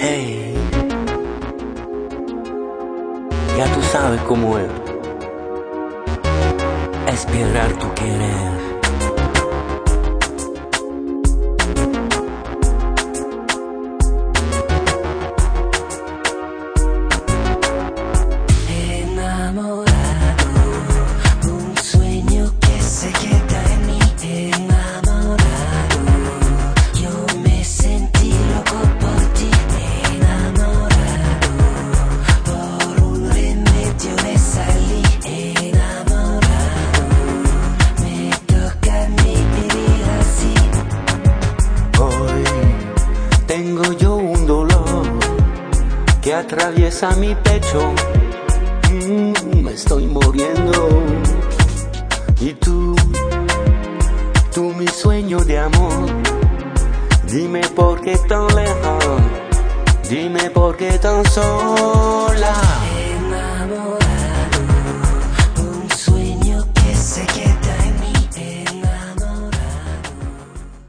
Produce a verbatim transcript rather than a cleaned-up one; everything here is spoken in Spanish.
Hey, ya tú sabes cómo es. Esperar tu querer. Tengo yo un dolor que atraviesa mi pecho, mm, me estoy muriendo. Y tú, tú mi sueño de amor, dime por qué tan lejos, dime por qué tan sola.